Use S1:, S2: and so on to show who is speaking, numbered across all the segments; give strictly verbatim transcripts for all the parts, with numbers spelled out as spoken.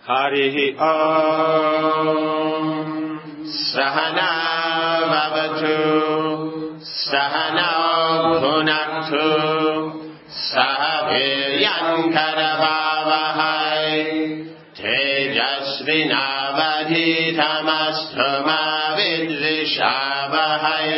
S1: Harihi Om. Sahana Vavatu. Sahana Bhunaktu. Sahaviryan Karavavahai. Tejasvinavadhitamastu ma vidvishavahai.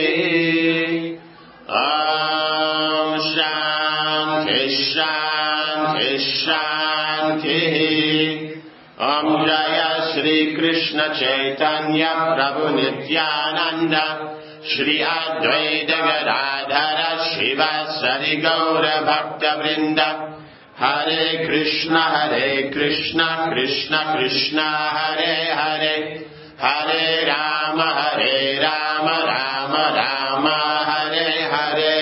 S1: Om Shanti Shanti Shanti. Om Jaya Shri Krishna Chaitanya Prabhu Nityananda Shri Advaita Gadadhara Shiva Sari Gaura Bhakta Vrinda. Hare Krishna Hare Krishna Krishna Krishna Hare Hare. Hare Rama Hare Rama Rama Rama Hare Hare.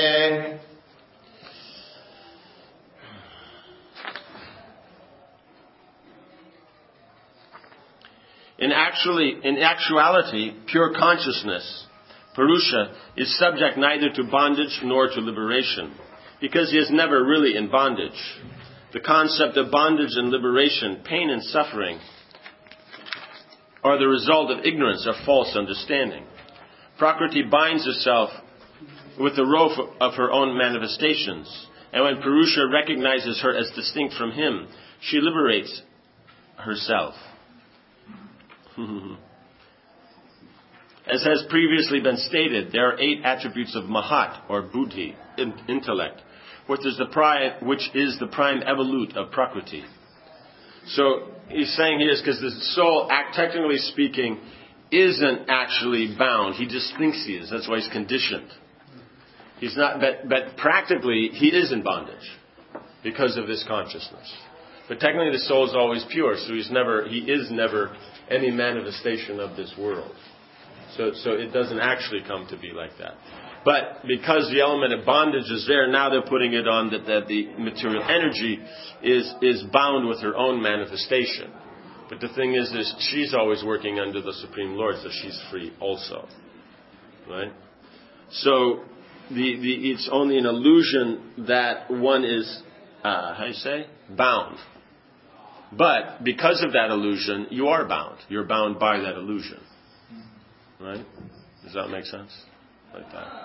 S1: In actually, in actuality, pure consciousness, Purusha, is subject neither to bondage nor to liberation, because he is never really in bondage. The concept of bondage and liberation, pain and suffering, are the result of ignorance or false understanding. Prakriti binds herself with the rope of her own manifestations, and when Purusha recognizes her as distinct from him, she liberates herself. As has previously been stated, there are eight attributes of Mahat, or Buddhi, intellect, which is the prime, which is the prime evolute of Prakriti. So he's saying here is because the soul, act, technically speaking, isn't actually bound. He just thinks he is. That's why he's conditioned. He's not, but, but practically he is in bondage because of this consciousness. But technically the soul is always pure, so he's never, he is never any manifestation of this world. So, so it doesn't actually come to be like that. But because the element of bondage is there, now they're putting it on that, that the material energy is, is bound with her own manifestation. But the thing is, is she's always working under the Supreme Lord, so she's free also. Right? So the, the, it's only an illusion that one is, uh, how do you say? Bound. But because of that illusion, you are bound. You're bound by that illusion. Right? Does that make sense? Like that.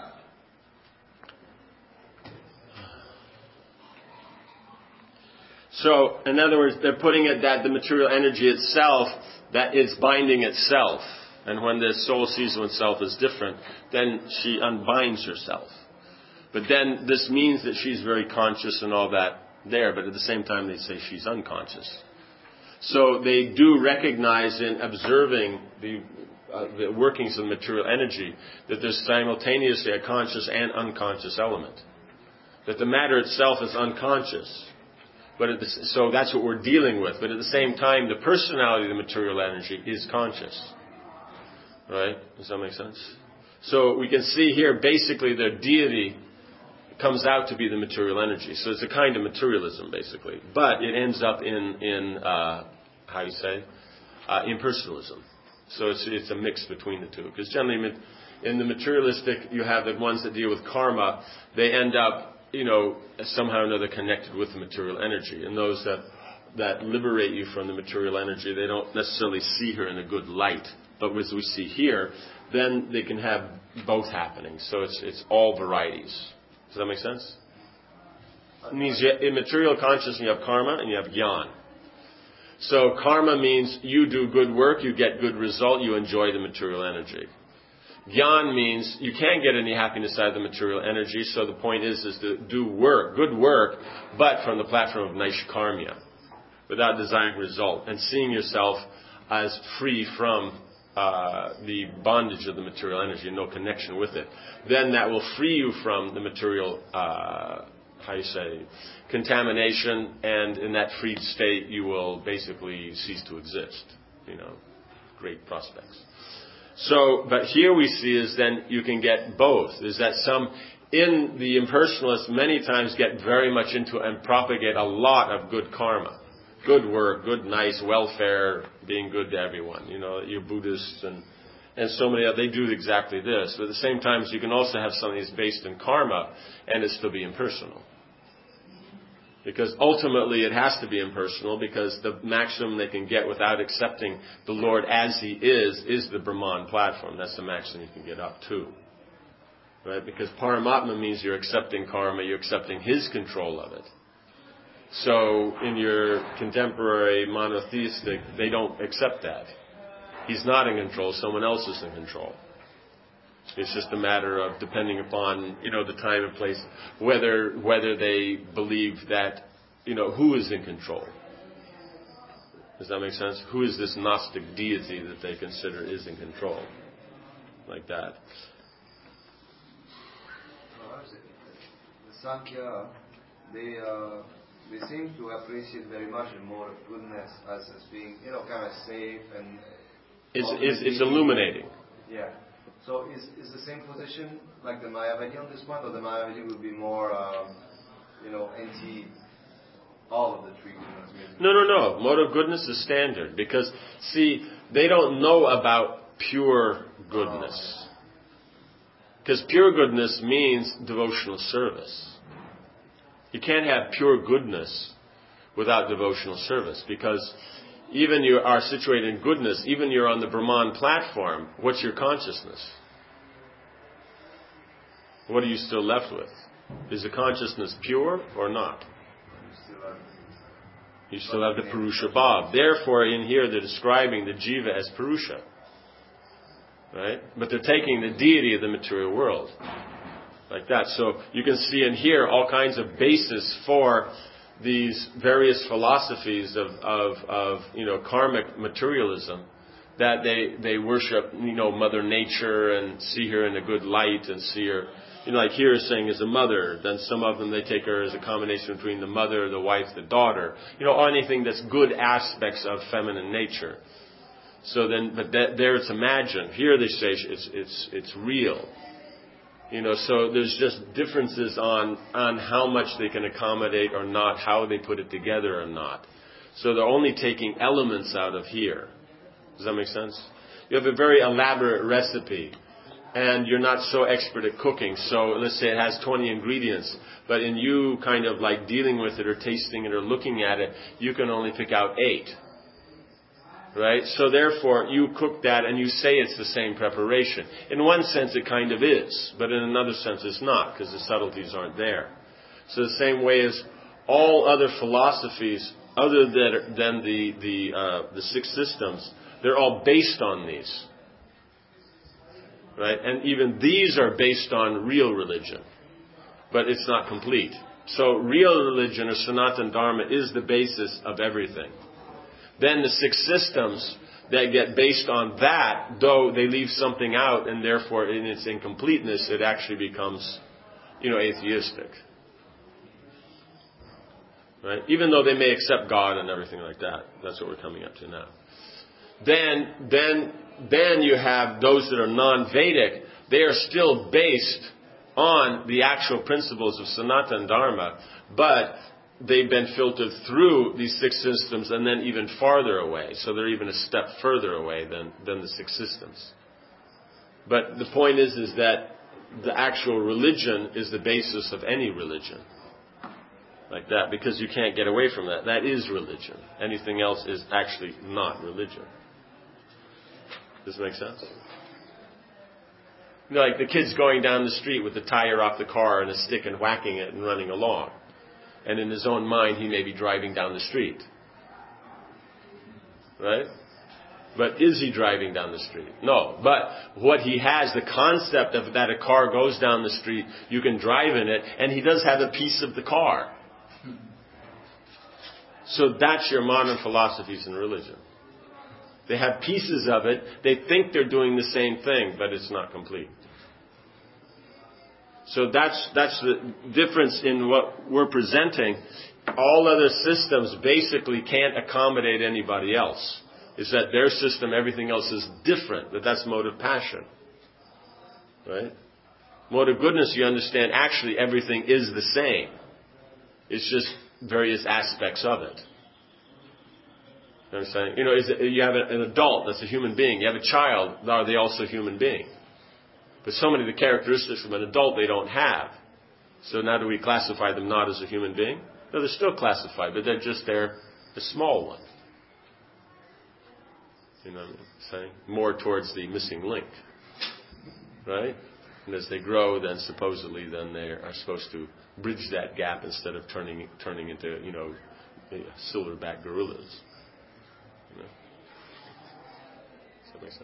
S1: So, in other words, they're putting it that the material energy itself, that is binding itself. And when the soul sees oneself as different, then she unbinds herself. But then this means that she's very conscious and all that there, but at the same time they say she's unconscious. So they do recognize in observing the, uh, the workings of material energy that there's simultaneously a conscious and unconscious element. That the matter itself is unconscious. But at the, so that's what we're dealing with. But at the same time, the personality of the material energy is conscious. Right? Does that make sense? So we can see here, basically, their deity comes out to be the material energy. So it's a kind of materialism, basically. But it ends up in, in uh, how you say, uh, impersonalism. So it's, it's a mix between the two. Because generally, in the materialistic, you have the ones that deal with karma. They end up, you know, somehow or another connected with the material energy. And those that, that liberate you from the material energy, they don't necessarily see her in a good light. But as we see here, then they can have both happening. So it's, it's all varieties. Does that make sense? It means you, in material consciousness you have karma and you have jnana. So karma means you do good work, you get good result, you enjoy the material energy. Jnana means you can't get any happiness out of the material energy, so the point is, is to do work, good work, but from the platform of Naishkarmya, without desiring result, and seeing yourself as free from Uh, the bondage of the material energy, no connection with it. Then that will free you from the material, uh, how you say, contamination, and in that freed state you will basically cease to exist. You know, great prospects. So, but here we see is then you can get both. Is that some, in the impersonalists many times get very much into and propagate a lot of good karma. Good work, good, nice, welfare, being good to everyone. You know, you're Buddhists and, and so many others, they do exactly this. But at the same time, you can also have something that's based in karma and it still be impersonal. Because ultimately it has to be impersonal, because the maximum they can get without accepting the Lord as He is, is the Brahman platform. That's the maximum you can get up to. Right? Because Paramatma means you're accepting karma, you're accepting His control of it. So in your contemporary monotheistic, they don't accept that. He's not in control, someone else is in control. It's just a matter of depending upon, you know, the time and place, whether whether they believe that, you know, who is in control. Does that make sense? Who is this Gnostic deity that they consider is in control? Like that.
S2: The Sankhya, they uh, they seem to appreciate very much the mode of goodness as, as being, you know, kind of safe and...
S1: It's, it's, it's illuminating.
S2: Yeah. So is is the same position like the Mayavadi on this point, or the Mayavadi would be more, um, you know, anti all of the treatment?
S1: No, no, no. Mode of goodness is standard, because, see, they don't know about pure goodness. Because pure goodness means devotional service. You can't have pure goodness without devotional service, because even you are situated in goodness, even you're on the Brahman platform, what's your consciousness? What are you still left with? Is the consciousness pure or not? You still have the Purusha Bhav. Therefore, in here they're describing the Jiva as Purusha. Right? But they're taking the deity of the material world. Like that. So you can see and hear all kinds of basis for these various philosophies of, of, of, you know, karmic materialism, that they, they worship, you know, Mother Nature and see her in a good light and see her, you know, like here is saying as a mother. Then some of them, they take her as a combination between the mother, the wife, the daughter, you know, anything that's good aspects of feminine nature. So then, but that, there it's imagined. Here they say it's, it's, it's real. You know, so there's just differences on, on how much they can accommodate or not, how they put it together or not. So they're only taking elements out of here. Does that make sense? You have a very elaborate recipe, and you're not so expert at cooking. So let's say it has twenty ingredients, but in you kind of like dealing with it or tasting it or looking at it, you can only pick out eight. Right? So therefore, you cook that and you say it's the same preparation. In one sense, it kind of is, but in another sense, it's not, because the subtleties aren't there. So the same way as all other philosophies, other than, than the the, uh, the six systems, they're all based on these. Right? And even these are based on real religion, but it's not complete. So real religion, or Sanatana Dharma, is the basis of everything. Then the six systems that get based on that, though they leave something out, and therefore in its incompleteness, it actually becomes, you know, atheistic. Right? Even though they may accept God and everything like that. That's what we're coming up to now. Then, then, then you have those that are non-Vedic. They are still based on the actual principles of Sanatana Dharma, but they've been filtered through these six systems and then even farther away. So they're even a step further away than, than the six systems. But the point is, is that the actual religion is the basis of any religion. Like that, because you can't get away from that. That is religion. Anything else is actually not religion. Does that make sense? You know, like the kid's going down the street with the tire off the car and a stick and whacking it and running along. And in his own mind, he may be driving down the street. Right? But is he driving down the street? No. But what he has, the concept of that a car goes down the street, you can drive in it, and he does have a piece of the car. So that's your modern philosophies in religion. They have pieces of it. They think they're doing the same thing, but it's not complete. So that's that's the difference in what we're presenting. All other systems basically can't accommodate anybody else. Is that their system, everything else is different, but that's mode of passion. Right? Mode of goodness, you understand, actually everything is the same. It's just various aspects of it. You understand? You know, is it, you have an adult that's a human being. You have a child, are they also a human being? But so many of the characteristics of an adult they don't have. So now do we classify them not as a human being? No, they're still classified, but they're just they're a small one. You know what I'm saying? More towards the missing link. Right? And as they grow, then supposedly then they are supposed to bridge that gap instead of turning turning into, you know, silverback gorillas. You know? Does that make sense?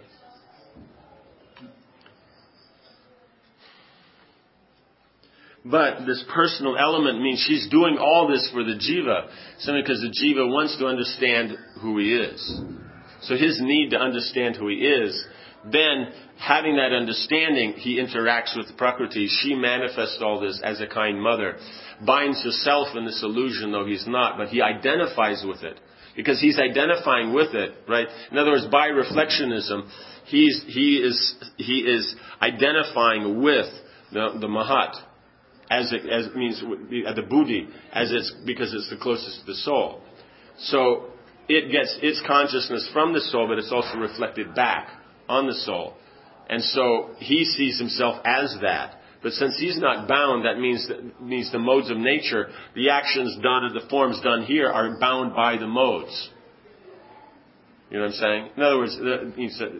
S1: But this personal element means she's doing all this for the jiva, simply because the jiva wants to understand who he is. So his need to understand who he is, then having that understanding, he interacts with Prakriti. She manifests all this as a kind mother, binds herself in this illusion, though he's not, but he identifies with it. Because he's identifying with it, right? In other words, by reflectionism, he's, he is, he is identifying with the, the Mahat. As it, as it means the buddhi, as it's because it's the closest to the soul. So it gets its consciousness from the soul, but it's also reflected back on the soul. And so he sees himself as that. But since he's not bound, that means that means the modes of nature, the actions done and the forms done here are bound by the modes. You know what I'm saying? In other words, that means that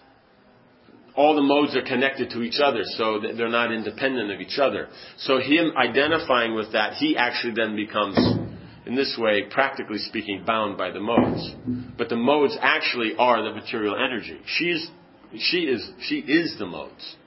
S1: all the modes are connected to each other, so that they're not independent of each other. So him identifying with that, he actually then becomes, in this way, practically speaking, bound by the modes. But the modes actually are the material energy. She's, she is, she is the modes.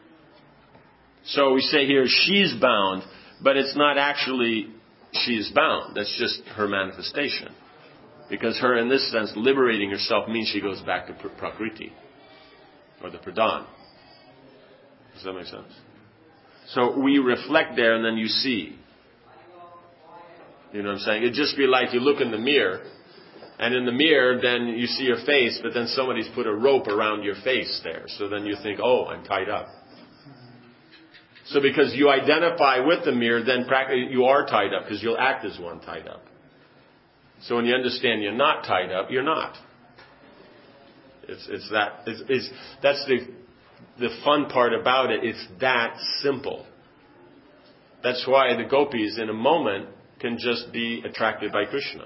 S1: So we say here, she's bound, but it's not actually she is bound. That's just her manifestation. Because her, in this sense, liberating herself means she goes back to Prakriti, or the Pradhan. Does that make sense? So we reflect there and then you see. You know what I'm saying? It'd just be like you look in the mirror, and in the mirror then you see your face, but then somebody's put a rope around your face there. So then you think, oh, I'm tied up. So because you identify with the mirror, then practically you are tied up, because you'll act as one tied up. So when you understand you're not tied up, you're not. It's, it's that, it's, it's, that's the, the fun part about it. It's that simple. That's why the gopis in a moment can just be attracted by Krishna.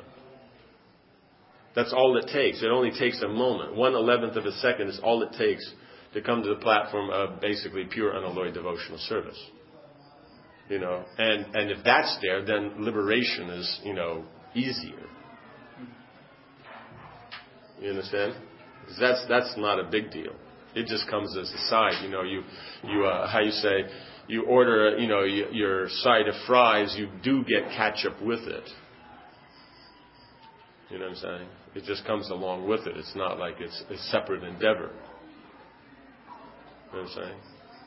S1: That's all it takes. It only takes a moment. One eleventh of a second is all it takes to come to the platform of basically pure unalloyed devotional service. You know, and, and if that's there, then liberation is, you know, easier. You understand? Because that's that's not a big deal. It just comes as a side. You know, you you uh, how you say you order you know y- your side of fries. You do get ketchup with it. You know what I'm saying? It just comes along with it. It's not like it's a separate endeavor. You know what I'm saying?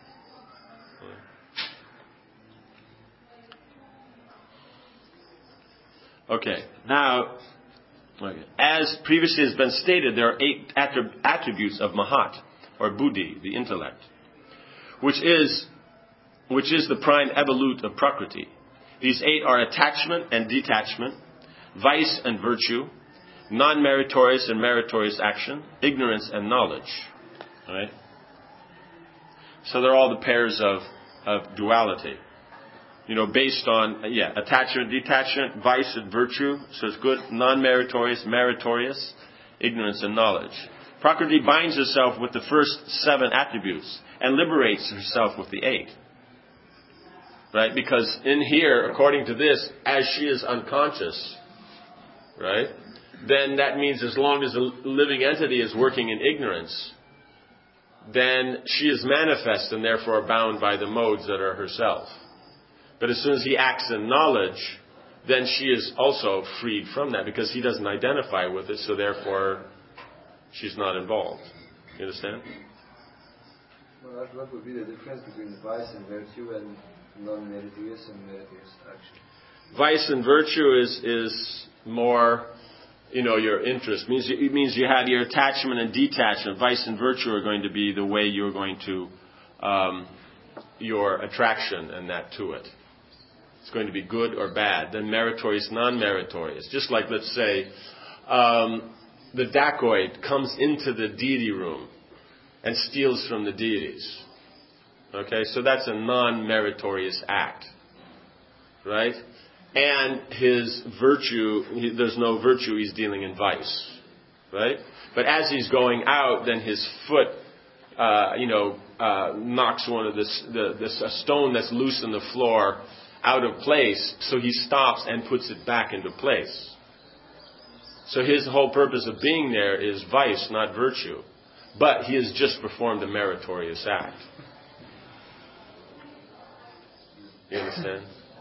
S1: Yeah. Okay. Now. Okay. As previously has been stated, there are eight attrib- attributes of Mahat, or Buddhi, the intellect, which is which is the prime evolute of Prakriti. These eight are attachment and detachment, vice and virtue, non-meritorious and meritorious action, ignorance and knowledge. Right? So they're all the pairs of, of duality. You know, based on, yeah, attachment, detachment, vice and virtue. So it's good, non-meritorious, meritorious, ignorance and knowledge. Prakriti binds herself with the first seven attributes and liberates herself with the eight. Right? Because in here, according to this, as she is unconscious, right, then that means as long as the living entity is working in ignorance, then she is manifest and therefore bound by the modes that are herself. But as soon as he acts in knowledge, then she is also freed from that because he doesn't identify with it, so therefore she's not involved. You understand?
S2: Well, what would be the difference between vice and virtue and non-meritorious and meritorious action?
S1: Vice and virtue is is more, you know, your interest. It means, it means you have your attachment and detachment. Vice and virtue are going to be the way you're going to, um, your attraction and that to it. It's going to be good or bad. Then meritorious, non-meritorious. Just like, let's say, um, the dacoit comes into the deity room and steals from the deities. Okay, so that's a non-meritorious act. Right? and his virtue, he, there's no virtue, he's dealing in vice, right? But as he's going out, then his foot, uh, you know, uh, knocks one of this, the, this a stone that's loose on the floor out of place, so he stops and puts it back into place. So his whole purpose of being there is vice, not virtue. But he has just performed a meritorious act. You understand?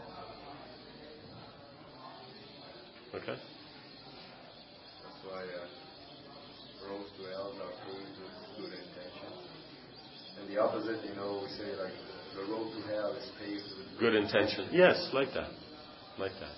S1: Okay?
S2: That's why uh, roads to hell are paved with good intentions. And the opposite, you know, we say like the road to hell is paved with
S1: good intention. Yes, like that. Like that.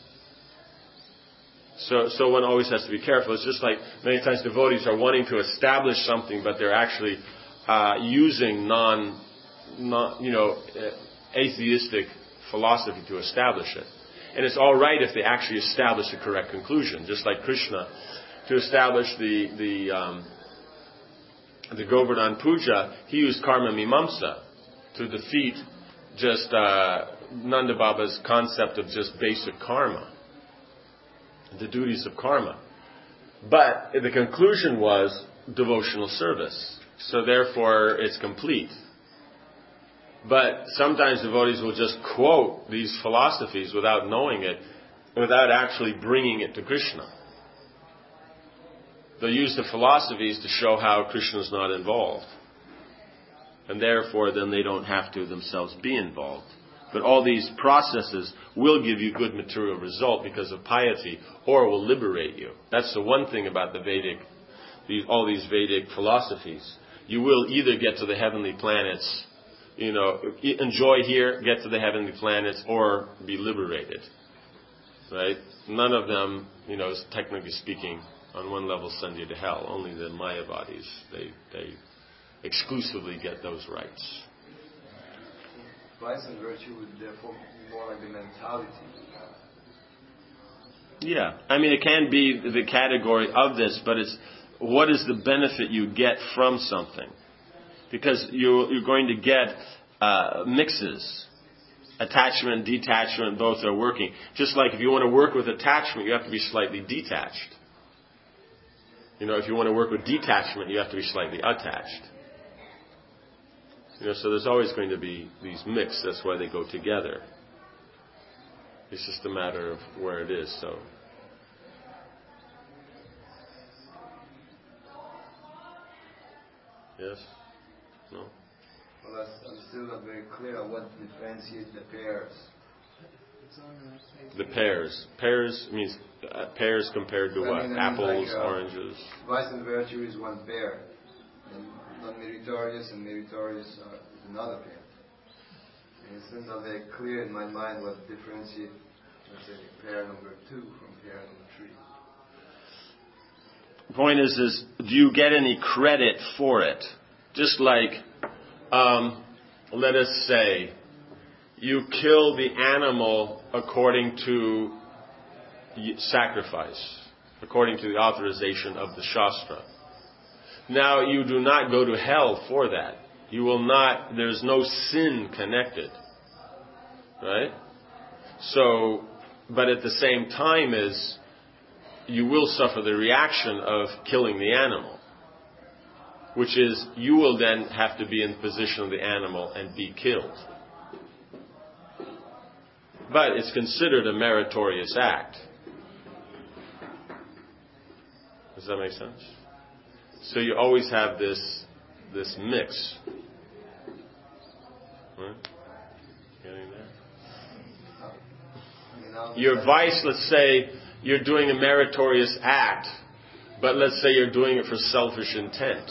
S1: So, so one always has to be careful. It's just like many times devotees are wanting to establish something, but they're actually uh, using non, non, you know, atheistic philosophy to establish it. And it's all right if they actually establish the correct conclusion, just like Krishna, to establish the the um, the Govardhan Puja, he used karma mimamsa to defeat just uh, Nanda Baba's concept of just basic karma, the duties of karma. But the conclusion was devotional service. So therefore, it's complete. But sometimes devotees will just quote these philosophies without knowing it, without actually bringing it to Krishna. They'll use the philosophies to show how Krishna is not involved. And therefore, then they don't have to themselves be involved. But all these processes will give you good material result because of piety, or will liberate you. That's the one thing about the Vedic, these, all these Vedic philosophies. You will either get to the heavenly planets, you know, enjoy here, get to the heavenly planets, or be liberated. Right? None of them, you know, technically speaking, on one level send you to hell. Only the Maya bodies, they, they exclusively get those rights.
S2: Vice and virtue would therefore be more like the mentality.
S1: Yeah. I mean, it can be the category of this, but it's what is the benefit you get from something? Because you're, you're going to get uh, mixes. Attachment, detachment, both are working. Just like if you want to work with attachment, you have to be slightly detached. You know, if you want to work with detachment, you have to be slightly attached. You know, so there's always going to be these mix. That's why they go together. It's just a matter of where it is. So, yes, no.
S2: Well, that's, I'm still not very clear on what differentiates the pairs.
S1: The pears. Pears means uh, pears compared to
S2: I
S1: what?
S2: mean, I mean
S1: Apples,
S2: like, uh,
S1: oranges.
S2: Vice and virtue is one pair. And non-meritorious and meritorious are is another pair. And it's not very clear in my mind what differentiates, let's say, pair number two from pair number three.
S1: The point is, is do you get any credit for it? Just like, um, let us say, you kill the animal according to sacrifice, according to the authorization of the Shastra. Now, you do not go to hell for that. You will not, there's no sin connected. Right? So, but at the same time is, you will suffer the reaction of killing the animal. Which is, you will then have to be in the position of the animal and be killed. But it's considered a meritorious act. Does that make sense? So you always have this this mix. Right? Getting there? Your vice, let's say you're doing a meritorious act, but let's say you're doing it for selfish intent.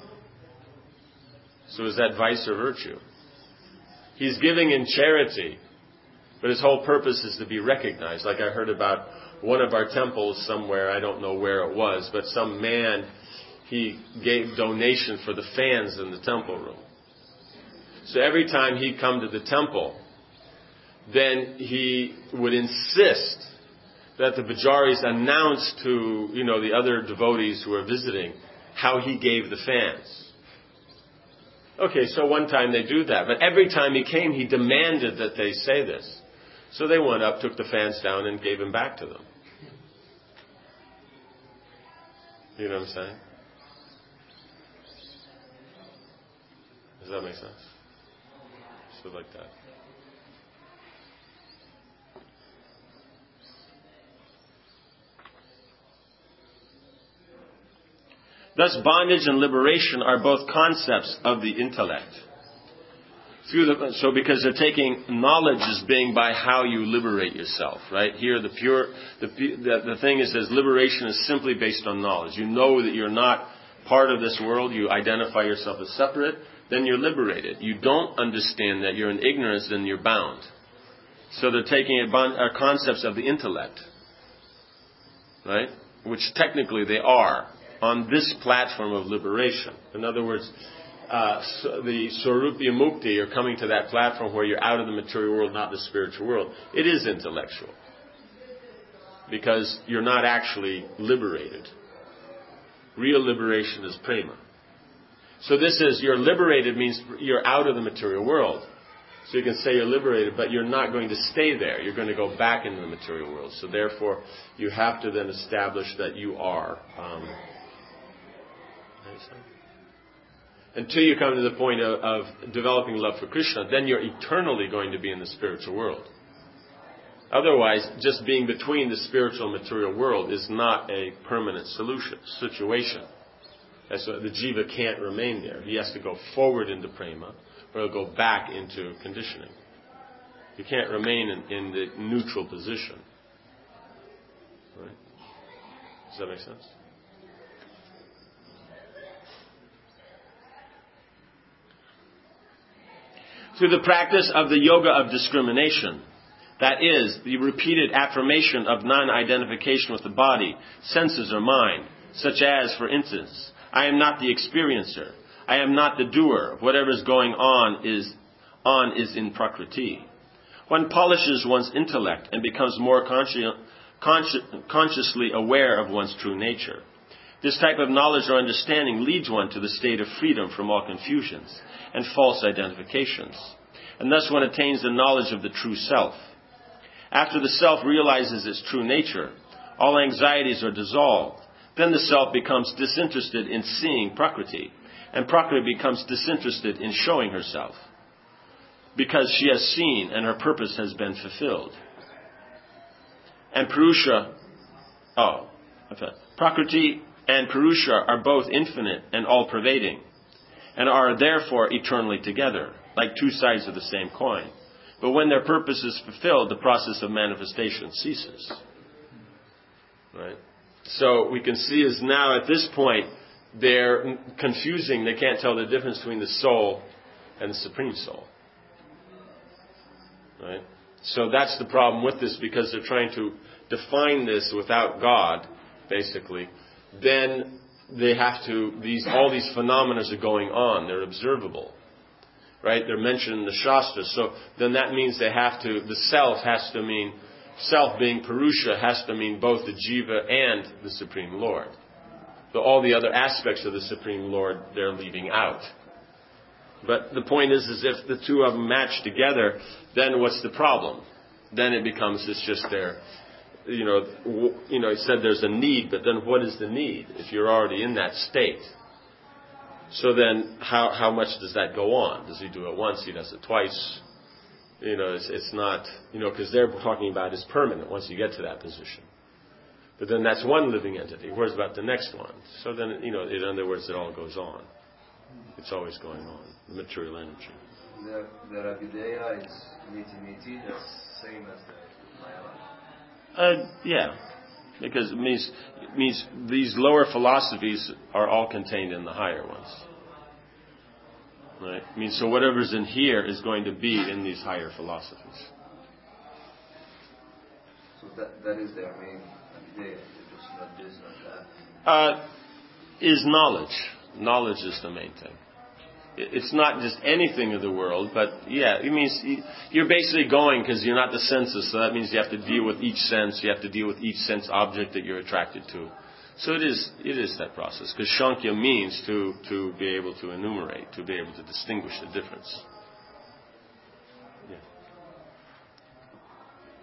S1: So is that vice or virtue? He's giving in charity, but his whole purpose is to be recognized. Like I heard about one of our temples somewhere, I don't know where it was, but some man, he gave donation for the fans in the temple room. So every time he'd come to the temple, then he would insist that the pujaris announce to, you know, the other devotees who are visiting how he gave the fans. Okay, so one time they do that, but every time he came, he demanded that they say this. So they went up, took the fans down, and gave him back to them. You know what I'm saying? Does that make sense? So like that. Thus, bondage and liberation are both concepts of the intellect. Through the, so because they're taking knowledge as being by how you liberate yourself, right? Here the pure, the, the, the thing is, says liberation is simply based on knowledge. You know that you're not part of this world, you identify yourself as separate, then you're liberated. You don't understand that you're in ignorance, then you're bound. So they're taking a bond, uh, concepts of the intellect, right? Which technically they are on this platform of liberation. In other words, Uh, so the Swarupya Mukti, you're coming to that platform where you're out of the material world, not the spiritual world. It is intellectual. Because you're not actually liberated. Real liberation is prema. So this is, you're liberated means you're out of the material world. So you can say you're liberated, but you're not going to stay there. You're going to go back into the material world. So therefore, you have to then establish that you are. Um, Until you come to the point of, of developing love for Krishna, then you're eternally going to be in the spiritual world. Otherwise, just being between the spiritual and material world is not a permanent solution, situation. And so the jiva can't remain there. He has to go forward into prema, or he'll go back into conditioning. You can't remain in, in the neutral position. Right? Does that make sense? Through the practice of the yoga of discrimination, that is, the repeated affirmation of non-identification with the body, senses, or mind, such as, for instance, I am not the experiencer, I am not the doer, whatever is going on is on is in Prakriti. One polishes one's intellect and becomes more consci- consci- consciously aware of one's true nature. This type of knowledge or understanding leads one to the state of freedom from all confusions and false identifications. And thus one attains the knowledge of the true self. After the self realizes its true nature, all anxieties are dissolved. Then the self becomes disinterested in seeing Prakriti, and Prakriti becomes disinterested in showing herself, because she has seen and her purpose has been fulfilled. And Purusha, oh, okay. Prakriti and Purusha are both infinite and all-pervading, and are therefore eternally together, like two sides of the same coin. But when their purpose is fulfilled, the process of manifestation ceases. Right? So we can see is now at this point, they're confusing, they can't tell the difference between the soul and the Supreme Soul. Right? So that's the problem with this, because they're trying to define this without God, basically. Then they have to, these all these phenomena are going on. They're observable. Right? They're mentioned in the Shastras. So then that means they have to, the self has to mean, self being Purusha has to mean both the Jiva and the Supreme Lord. So all the other aspects of the Supreme Lord they're leaving out. But the point is, is if the two of them match together, then what's the problem? Then it becomes, it's just their, you know, w- you know, he said there's a need, but then what is the need if you're already in that state? So then how how much does that go on? Does he do it once? He does it twice? You know, it's, it's not, you know, because they're talking about is permanent once you get to that position. But then that's one living entity. Where's about the next one? So then, you know, in other words, it all goes on. It's always going on, the material energy.
S2: The, the Rabideya is niti-niti, that's the same as the Maya.
S1: Uh, yeah, because it means, it means these lower philosophies are all contained in the higher ones. Right? I mean, so whatever's in here is going to be in these higher philosophies.
S2: So that that is their main Rabideya, just not this, not that.
S1: Uh, is knowledge. Knowledge is the main thing. It's not just anything of the world, but yeah, it means you're basically going because you're not the senses, so that means you have to deal with each sense, you have to deal with each sense object that you're attracted to. So it is it is that process, because Shankya means to, to be able to enumerate, to be able to distinguish the difference. Yeah.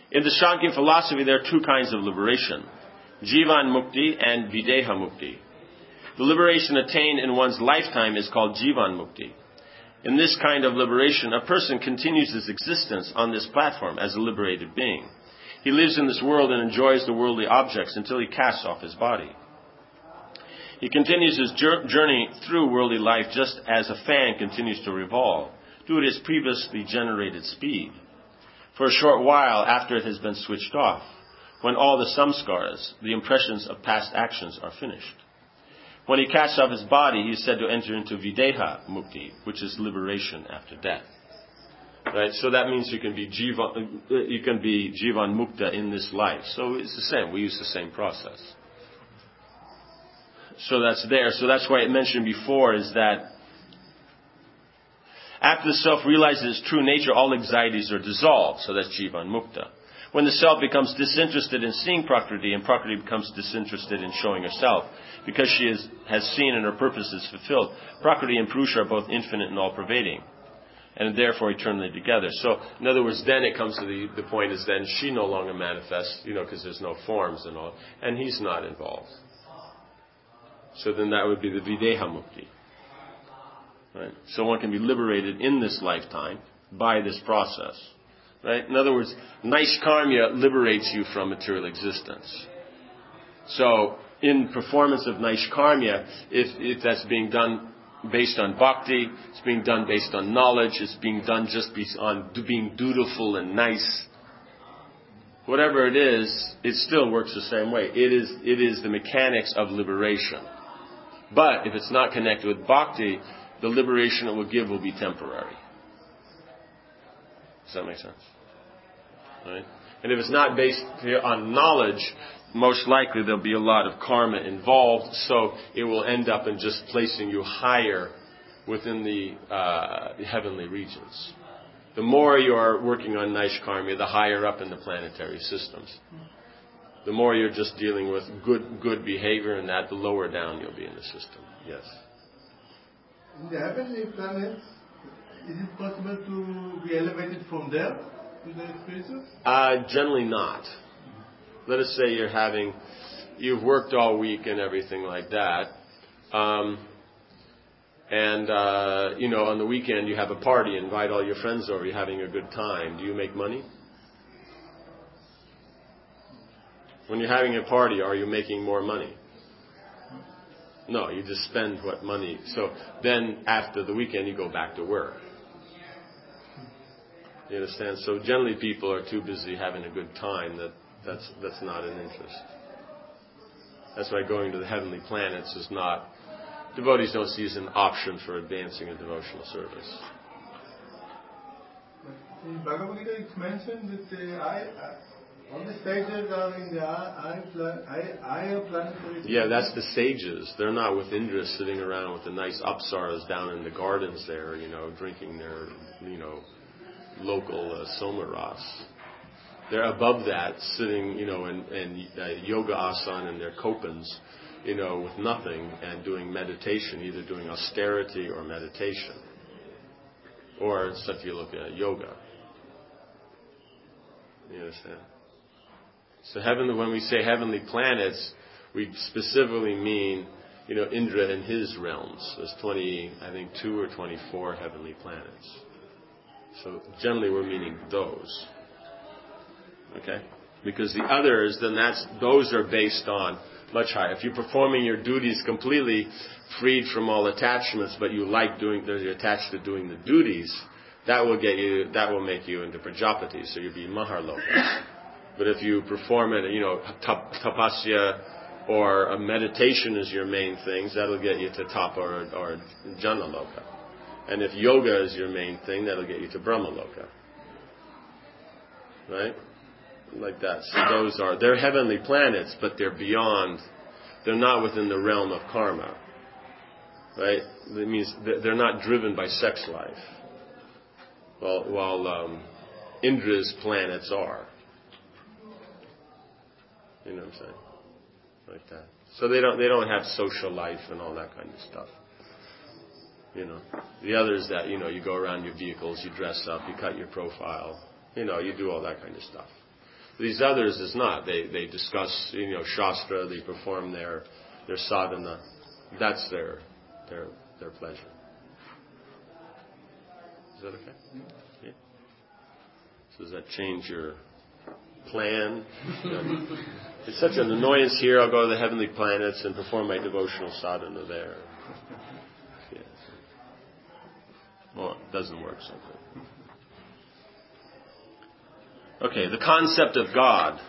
S1: In the Sankhya philosophy, there are two kinds of liberation, Jivan Mukti and Videha Mukti. The liberation attained in one's lifetime is called Jivan Mukti. In this kind of liberation, a person continues his existence on this platform as a liberated being. He lives in this world and enjoys the worldly objects until he casts off his body. He continues his journey through worldly life just as a fan continues to revolve due to its previously generated speed. For a short while after it has been switched off, when all the samskaras, the impressions of past actions, are finished. When he casts off his body, he is said to enter into Videha Mukti, which is liberation after death. Right? So that means you can be Jivan, you can be Jivan Mukta in this life. So it's the same. We use the same process. So that's there. So that's why it mentioned before is that after the self realizes its true nature, all anxieties are dissolved. So that's Jivan Mukta. When the self becomes disinterested in seeing Prakriti, and Prakriti becomes disinterested in showing herself, because she is, has seen and her purpose is fulfilled, Prakriti and Purusha are both infinite and all-pervading, and therefore eternally together. So, in other words, then it comes to the, the point is then she no longer manifests, you know, because there's no forms and all, and he's not involved. So then that would be the Videha Mukti. Right? So one can be liberated in this lifetime by this process. Right? In other words, Naishkarmya liberates you from material existence. So, in performance of Naishkarmya, if, if that's being done based on bhakti, it's being done based on knowledge, it's being done just based on being dutiful and nice, whatever it is, it still works the same way. It is, it is the mechanics of liberation. But if it's not connected with bhakti, the liberation it will give will be temporary. Does that make sense? Right? And if it's not based on knowledge, most likely there'll be a lot of karma involved, so it will end up in just placing you higher within the uh, heavenly regions. The more you're working on Naishkarmya, the higher up in the planetary systems. The more you're just dealing with good good behavior and that, the lower down you'll be in the system. Yes.
S3: In the heavenly planets, is it possible to be elevated from there to the spiritual?
S1: Uh, generally not. Let us say you're having, you've worked all week and everything like that, um, and uh, you know, on the weekend you have a party, invite all your friends over, you're having a good time. Do you make money? When you're having a party, are you making more money? No, you just spend what money. So then after the weekend you go back to work. You understand? So generally people are too busy having a good time that that's that's not an interest. That's why going to the heavenly planets is not, devotees don't see as an option for advancing a devotional service.
S3: In Bhagavad Gita it's mentioned that uh, I, I all the sages are in the I, I, I am planetary.
S1: Yeah, that's the sages. They're not with Indra sitting around with the nice apsaras down in the gardens there, you know, drinking their, you know, local uh, somaras. They're above that, sitting, you know, in, in uh, yoga asana in their kopans, you know, with nothing and doing meditation, either doing austerity or meditation. Or if you look at yoga. You understand? So heavenly, when we say heavenly planets, we specifically mean, you know, Indra and his realms. There's twenty, I think, two or twenty-four heavenly planets. So generally, we're meaning those. Okay, because the others, then that's those are based on much higher. If you're performing your duties completely freed from all attachments, but you like doing, you're attached to doing the duties, that will get you, that will make you into Prajapati. So you'll be Maharloka. But if you perform it, you know, tap, tapasya or a meditation is your main things, that'll get you to Tapa or, or Janaloka. And if yoga is your main thing, that'll get you to Brahmaloka. Right? Like that. So those are, they're heavenly planets, but they're beyond, they're not within the realm of karma. Right? That means they're not driven by sex life. While, while um, Indra's planets are. You know what I'm saying? Like that. So they don't they don't have social life and all that kind of stuff. You know. The others that, you know, you go around your vehicles, you dress up, you cut your profile, you know, you do all that kind of stuff. These others is not. They they discuss, you know, Shastra, they perform their their sadhana. That's their their their pleasure. Is that okay? Yeah. So does that change your plan? It's such an annoyance here. I'll go to the heavenly planets and perform my devotional sadhana there. Yeah. Well, it doesn't work so good. Okay, the concept of God.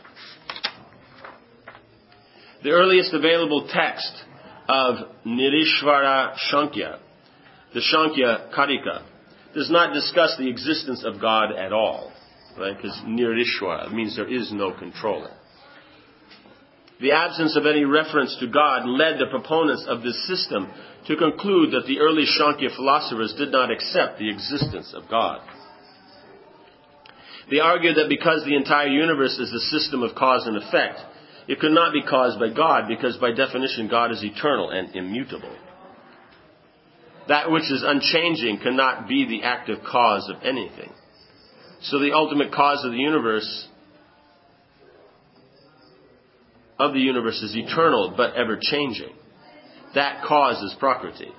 S1: The earliest available text of Nirishvara Shankya, the Shankya Karika, does not discuss the existence of God at all. Right? Because Nirishvara means there is no controller. The absence of any reference to God led the proponents of this system to conclude that the early Shankya philosophers did not accept the existence of God. They argued that because the entire universe is a system of cause and effect, it could not be caused by God because by definition God is eternal and immutable. That which is unchanging cannot be the active cause of anything. So the ultimate cause of the universe of the universe is eternal but ever changing. That cause is Prakriti.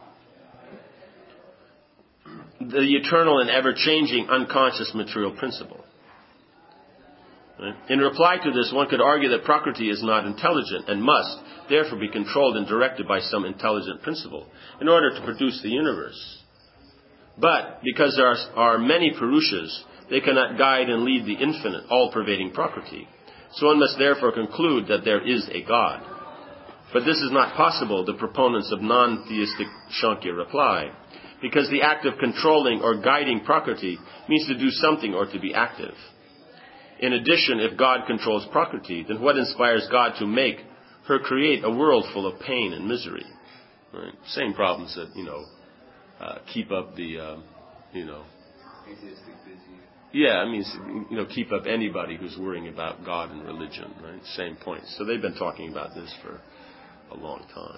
S1: The eternal and ever-changing unconscious material principle. Right? In reply to this, one could argue that Prakriti is not intelligent and must, therefore, be controlled and directed by some intelligent principle in order to produce the universe. But, because there are, are many Purushas, they cannot guide and lead the infinite, all-pervading Prakriti. So one must therefore conclude that there is a God. But this is not possible, the proponents of non-theistic Shankya reply. Because the act of controlling or guiding Prakriti means to do something or to be active. In addition, if God controls Prakriti, then what inspires God to make her create a world full of pain and misery? Right? Same problems that, you know, uh, keep up the, um, you know... Yeah, I mean, you know, keep up anybody who's worrying about God and religion, right? Same point. So they've been talking about this for a long time.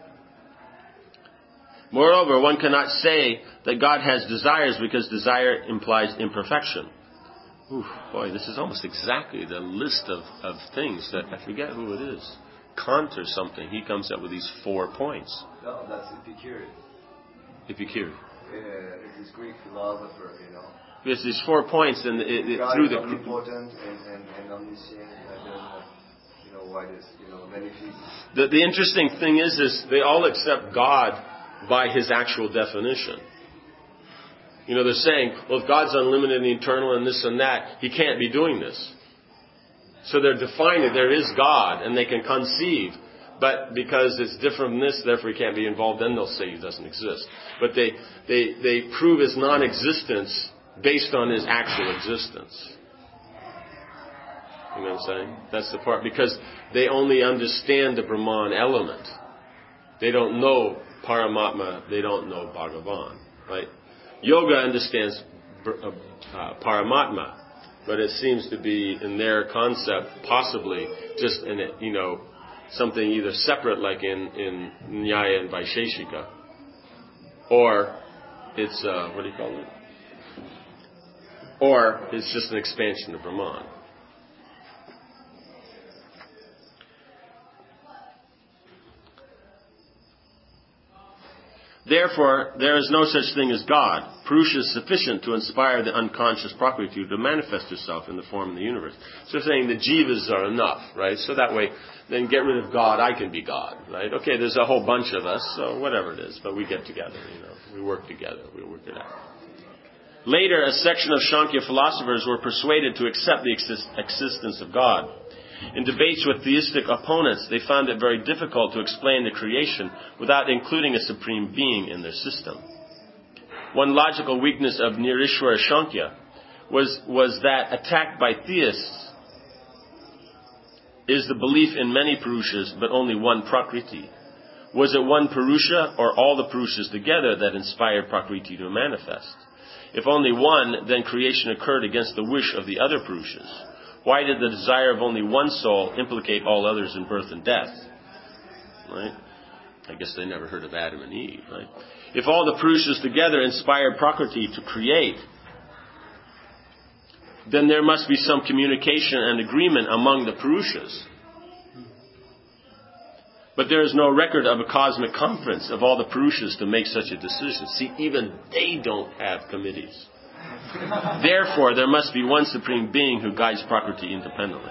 S1: Moreover, one cannot say that God has desires because desire implies imperfection. Ooh, boy, this is almost exactly the list of, of things that, I forget who it is. Kant or something. He comes up with these four points.
S2: No, that's Epicurus.
S1: Epicurus.
S2: Yeah, it's this Greek philosopher, you know.
S1: There's these four points, and it, it,
S2: God
S1: through
S2: is
S1: the
S2: omnipotent and, and, and omniscient. I don't know, you know, why there's, you know, many people.
S1: The, the interesting thing is, is they all accept God by His actual definition. You know, they're saying, well, if God's unlimited and eternal and this and that, He can't be doing this. So they're defining there is God, and they can conceive, but because it's different from this, therefore He can't be involved, then they'll say He doesn't exist. But they, they, they prove His non-existence based on His actual existence. You know what I'm saying? That's the part, because they only understand the Brahman element. They don't know Paramatma, they don't know Bhagavan, right? Yoga understands uh, Paramatma, but it seems to be, in their concept, possibly just in it, you know, something either separate, like in, in Nyaya and Vaisheshika, or it's, uh, what do you call it? Or it's just an expansion of Brahman. Therefore, there is no such thing as God. Purusha is sufficient to inspire the unconscious Prakriti to manifest herself in the form of the universe. So saying the jivas are enough, right? So that way, then get rid of God, I can be God, right? Okay, there's a whole bunch of us, so whatever it is, but we get together, you know. We work together, we work it out. Later, a section of Shankya philosophers were persuaded to accept the exist- existence of God. In debates with theistic opponents, they found it very difficult to explain the creation without including a supreme being in their system. One logical weakness of Nirishvara Shankya was, was that, attacked by theists, is the belief in many Purushas, but only one Prakriti. Was it one Purusha or all the Purushas together that inspired Prakriti to manifest? If only one, then creation occurred against the wish of the other Purushas. Why did the desire of only one soul implicate all others in birth and death? Right? I guess they never heard of Adam and Eve, right? If all the Purushas together inspired Prakriti to create, then there must be some communication and agreement among the Purushas. But there is no record of a cosmic conference of all the Purushas to make such a decision. See, even they don't have committees. Therefore, there must be one Supreme Being who guides Prakriti independently.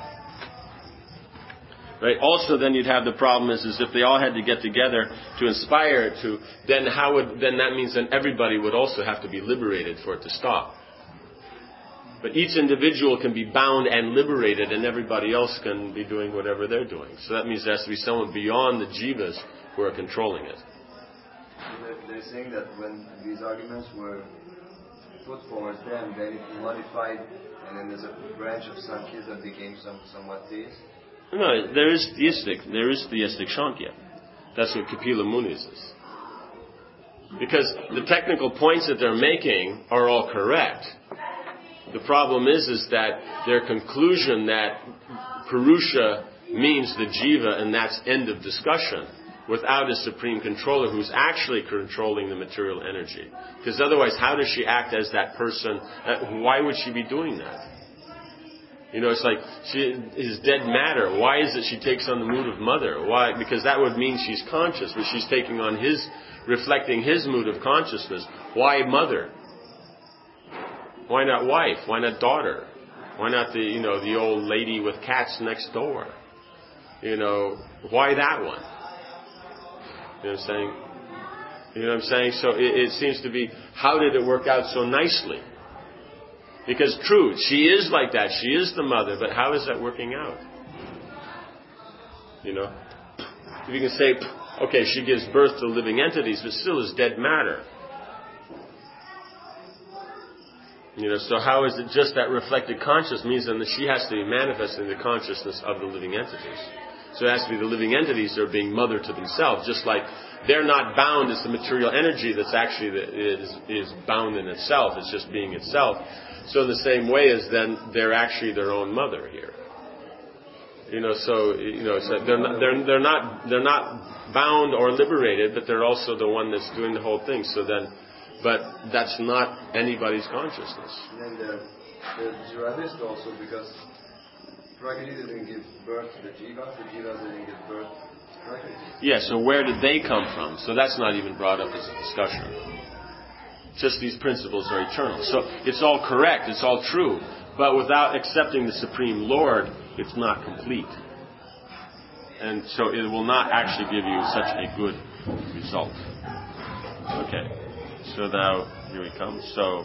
S1: Right? Also, then you'd have the problem is, is if they all had to get together to inspire it to, then how would, then that means then everybody would also have to be liberated for it to stop. But each individual can be bound and liberated, and everybody else can be doing whatever they're doing. So that means there has to be someone beyond the jivas who are controlling it.
S2: They're saying that when these arguments were put forward then, then it modified, and then there's a branch of Sankhya that became some, somewhat theist.
S1: No, there is theistic. There is theistic Sankhya. That's what Kapila Muni is. Because the technical points that they're making are all correct. The problem is, is that their conclusion that Purusha means the Jiva and that's end of discussion without a supreme controller who's actually controlling the material energy. Because otherwise, how does she act as that person? Why would she be doing that? You know, it's like she is dead matter. Why is it she takes on the mood of mother? Why? Because that would mean she's conscious, but she's taking on his, reflecting his mood of consciousness. Why mother? Why not wife? Why not daughter? Why not the, you know, the old lady with cats next door? You know, why that one? You know what I'm saying? You know what I'm saying? So it, it seems to be, how did it work out so nicely? Because true, she is like that. She is the mother, but how is that working out? You know? If you can say, okay, she gives birth to living entities, but still is dead matter. You know, so how is it just that reflected consciousness means then that she has to be manifesting the consciousness of the living entities. So it has to be the living entities that are being mother to themselves, just like they're not bound as the material energy that's actually the, is, is bound in itself. It's just being itself. So in the same way as then they're actually their own mother here. You know, so you know, so they're not, they're they're not they're not bound or liberated, but they're also the one that's doing the whole thing. So then. But that's not anybody's consciousness.
S2: And then the, the Jiradist also, because Prakriti didn't give birth to the Jivas, the Jivas didn't give birth to Prakriti.
S1: Yeah, so where did they come from? So that's not even brought up as a discussion. Just these principles are eternal. So it's all correct, it's all true, but without accepting the Supreme Lord, it's not complete. And so it will not actually give you such a good result. Okay. So now, here we come. So,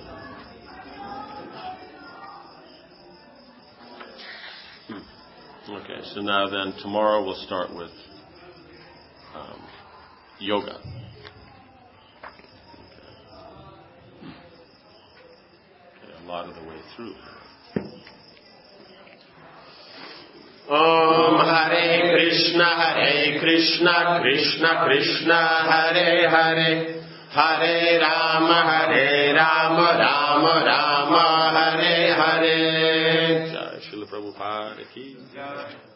S1: hmm. okay. So now then, tomorrow we'll start with um, yoga. Okay. Okay, a lot of the way through. Om Hare Krishna, Hare Krishna, Krishna Krishna, Hare Hare. Hare Rama, Hare Rama, Rama Rama, Hare Hare. Jai Srila Prabhupada ki Jai.